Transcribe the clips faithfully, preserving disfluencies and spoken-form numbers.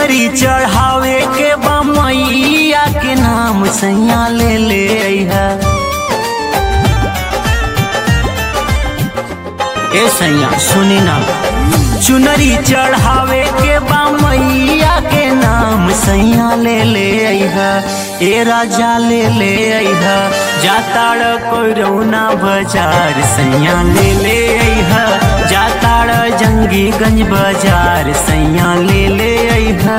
चुनरी चढ़ावे के बा मैया के नाम सैया ले ले अइहा। ए सैया सुनी ना, चुनरी चढ़ावे के बा मैया के नाम सैया ले ले अइहा। ए राजा ले ले अइहा, जाताड़ कोई रौना बाजार सैया ले ले अइहा। जाताड़ जंगीगंज बाजार सैया ले ले अइहा।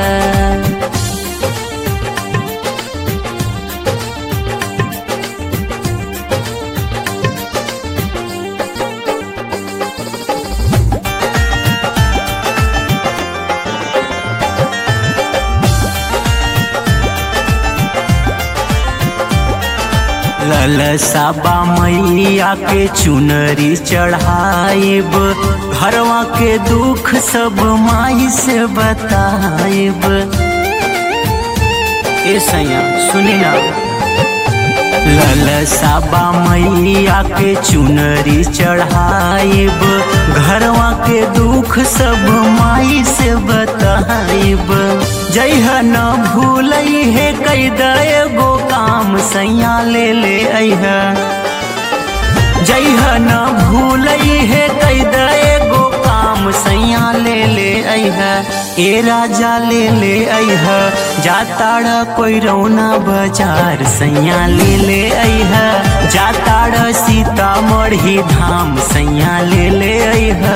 ललसाबा मैया के चुनरी चढ़ाइब, घरवा के दुख सब माई से बताइब। ए सैया सुनी ना, ललसाबा मैया के चुनरी चढ़ाइब, घरवा के दुख सब माई से बताइब। जइह न भूलई है कई दएगो काम सैया ले ले अइहा। जइह न भूलई है कई दएगो काम सैया ले ले अइहा। ए राजा ले ले अइहा, जाताड़ कोई रौना बाजार सैया ले ले अइहा। जाताड़ सीतामढ़ी धाम सैया ले ले अइहा।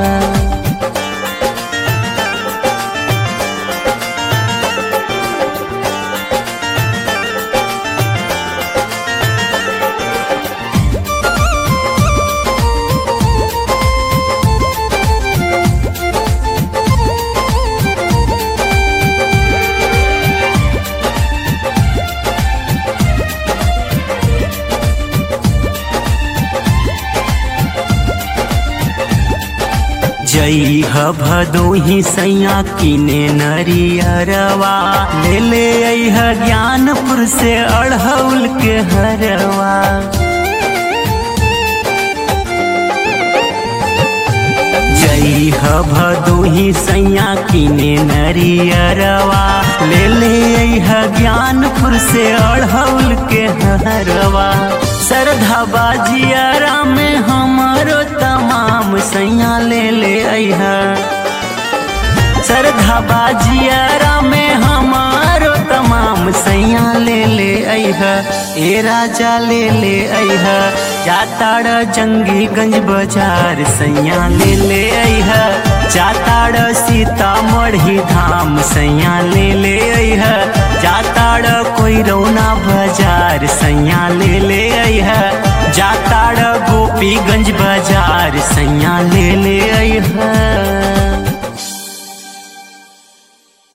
जइह भदोही सैया किने नरियरवा, ले ले अइह ज्ञानपुर से अढ़ौल के हरवा। जइह भदोही सैया किने नरियरवा, ले ले अइह ज्ञानपुर से अढ़ौल के हरवा। श्रद्धा बाजियारा में हमारो तमाम सैया ले ले अइहा। श्रद्धा बाजियारा में हमारो तमाम सैया ले ले अइहा। ए राजा ले ले अइहा, जाताड़ जंगीगंज बाजार सैया ले ले अइहा। जाताड़ सीतामढ़ी धाम सैया ले ले अइहा। जाताड़ कोई रौना बाजार सैया ले ले अइहा। जाताड़ गोपीगंज बाजार सैया ले ले अइहा।